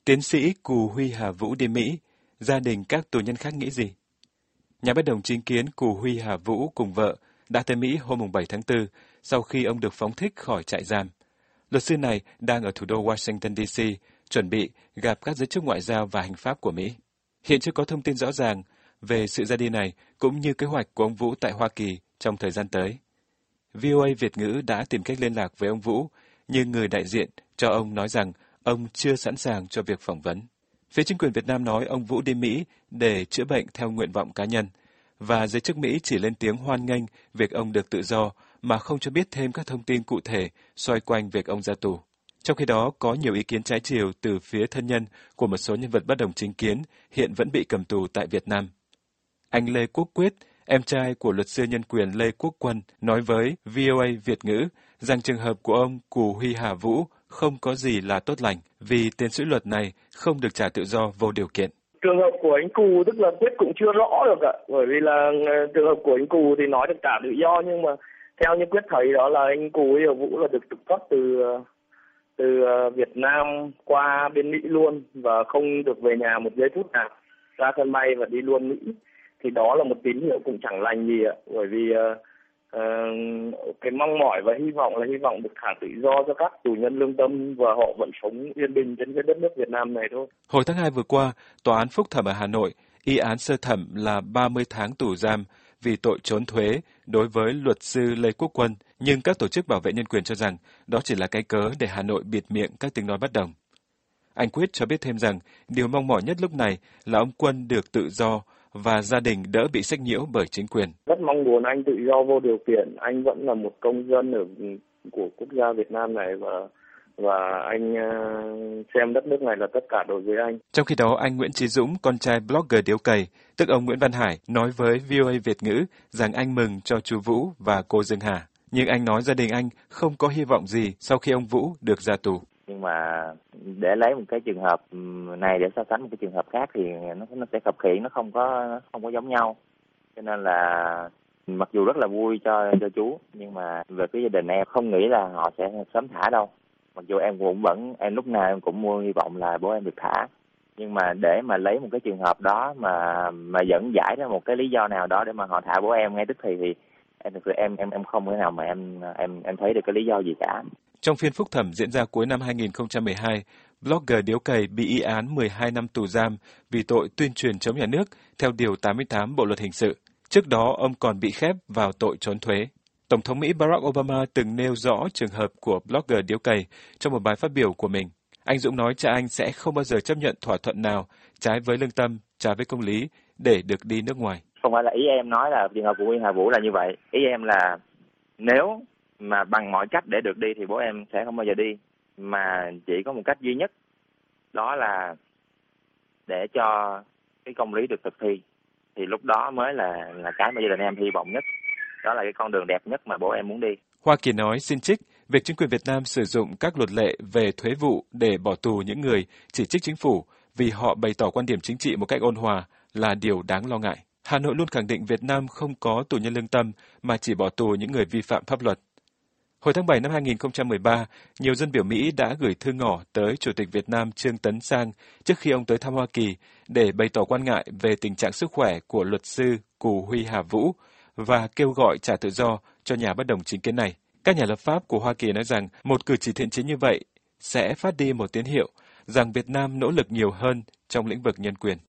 Tiến sĩ Cù Huy Hà Vũ đi Mỹ, gia đình các tù nhân khác nghĩ gì? Nhà bất đồng chính kiến Cù Huy Hà Vũ cùng vợ đã tới Mỹ hôm 7 tháng 4 sau khi ông được phóng thích khỏi trại giam. Luật sư này đang ở thủ đô Washington, D.C., chuẩn bị gặp các giới chức ngoại giao và hành pháp của Mỹ. Hiện chưa có thông tin rõ ràng về sự ra đi này cũng như kế hoạch của ông Vũ tại Hoa Kỳ trong thời gian tới. VOA Việt ngữ đã tìm cách liên lạc với ông Vũ, nhưng người đại diện cho ông nói rằng ông chưa sẵn sàng cho việc phỏng vấn. Phía chính quyền Việt Nam nói ông Vũ đi Mỹ để chữa bệnh theo nguyện vọng cá nhân, và giới chức Mỹ chỉ lên tiếng hoan nghênh việc ông được tự do mà không cho biết thêm các thông tin cụ thể xoay quanh việc ông ra tù. Trong khi đó, có nhiều ý kiến trái chiều từ phía thân nhân của một số nhân vật bất đồng chính kiến hiện vẫn bị cầm tù tại Việt Nam. Anh Lê Quốc Quyết, em trai của luật sư nhân quyền Lê Quốc Quân, nói với VOA Việt ngữ rằng trường hợp của ông Cù Huy Hà Vũ không có gì là tốt lành vì tiến sĩ luật này không được trả tự do vô điều kiện. Trường hợp của anh Cù tức là Quyết cũng chưa rõ được ạ, bởi vì là trường hợp của anh Cù thì nói được trả tự do, nhưng mà theo như Quyết thấy đó là anh Cù Huy Hà Vũ là được trục xuất từ Việt Nam qua bên Mỹ luôn và không được về nhà một giây phút nào, ra sân bay và đi luôn Mỹ. Thì đó là một tín hiệu cũng chẳng lành gì ạ, bởi vì cái mong mỏi và hy vọng được thả tự do cho các tù nhân lương tâm và họ vẫn sống yên bình trên cái đất nước Việt Nam này thôi. Hồi tháng 2 vừa qua, Tòa án Phúc thẩm ở Hà Nội y án sơ thẩm là 30 tháng tù giam vì tội trốn thuế đối với luật sư Lê Quốc Quân, nhưng các tổ chức bảo vệ nhân quyền cho rằng đó chỉ là cái cớ để Hà Nội bịt miệng các tiếng nói bất đồng. Anh Quyết cho biết thêm rằng điều mong mỏi nhất lúc này là ông Quân được tự do và gia đình đỡ bị sách nhiễu bởi chính quyền. Rất mong muốn anh tự do vô điều kiện, anh vẫn là một công dân của quốc gia Việt Nam này và anh xem đất nước này là tất cả đối với anh. Trong khi đó, anh Nguyễn Chí Dũng, con trai blogger điếu cày, tức ông Nguyễn Văn Hải, nói với VOA Việt ngữ rằng anh mừng cho chú Vũ và cô Dương Hà. Nhưng anh nói gia đình anh không có hy vọng gì sau khi ông Vũ được ra tù. Nhưng mà để lấy một cái trường hợp này để so sánh một cái trường hợp khác thì nó sẽ khập khiễng, nó không có giống nhau. Cho nên là mặc dù rất là vui cho chú, nhưng mà về phía gia đình em không nghĩ là họ sẽ sớm thả đâu. Mặc dù em lúc nào em cũng mua hy vọng là bố em được thả, nhưng mà để mà lấy một cái trường hợp đó mà dẫn giải ra một cái lý do nào đó để mà họ thả bố em ngay tức thì em thực sự em không thể nào mà em thấy được cái lý do gì cả. Trong phiên phúc thẩm diễn ra cuối năm 2012, blogger điếu cày bị y án 12 năm tù giam vì tội tuyên truyền chống nhà nước theo Điều 88 Bộ Luật Hình sự. Trước đó, ông còn bị khép vào tội trốn thuế. Tổng thống Mỹ Barack Obama từng nêu rõ trường hợp của blogger điếu cày trong một bài phát biểu của mình. Anh Dũng nói cha anh sẽ không bao giờ chấp nhận thỏa thuận nào trái với lương tâm, trái với công lý để được đi nước ngoài. Không phải là ý em nói là trường hợp của Huy Hà Vũ là như vậy. Ý em là nếu mà bằng mọi cách để được đi thì bố em sẽ không bao giờ đi, mà chỉ có một cách duy nhất, đó là để cho cái công lý được thực thi, thì lúc đó mới là cái mà gia đình em hy vọng nhất, đó là cái con đường đẹp nhất mà bố em muốn đi. Hoa Kỳ nói xin trích việc chính quyền Việt Nam sử dụng các luật lệ về thuế vụ để bỏ tù những người chỉ trích chính phủ vì họ bày tỏ quan điểm chính trị một cách ôn hòa là điều đáng lo ngại. Hà Nội luôn khẳng định Việt Nam không có tù nhân lương tâm mà chỉ bỏ tù những người vi phạm pháp luật. Hồi tháng 7 năm 2013, nhiều dân biểu Mỹ đã gửi thư ngỏ tới Chủ tịch Việt Nam Trương Tấn Sang trước khi ông tới thăm Hoa Kỳ để bày tỏ quan ngại về tình trạng sức khỏe của luật sư Cù Huy Hà Vũ và kêu gọi trả tự do cho nhà bất đồng chính kiến này. Các nhà lập pháp của Hoa Kỳ nói rằng một cử chỉ thiện chí như vậy sẽ phát đi một tín hiệu rằng Việt Nam nỗ lực nhiều hơn trong lĩnh vực nhân quyền.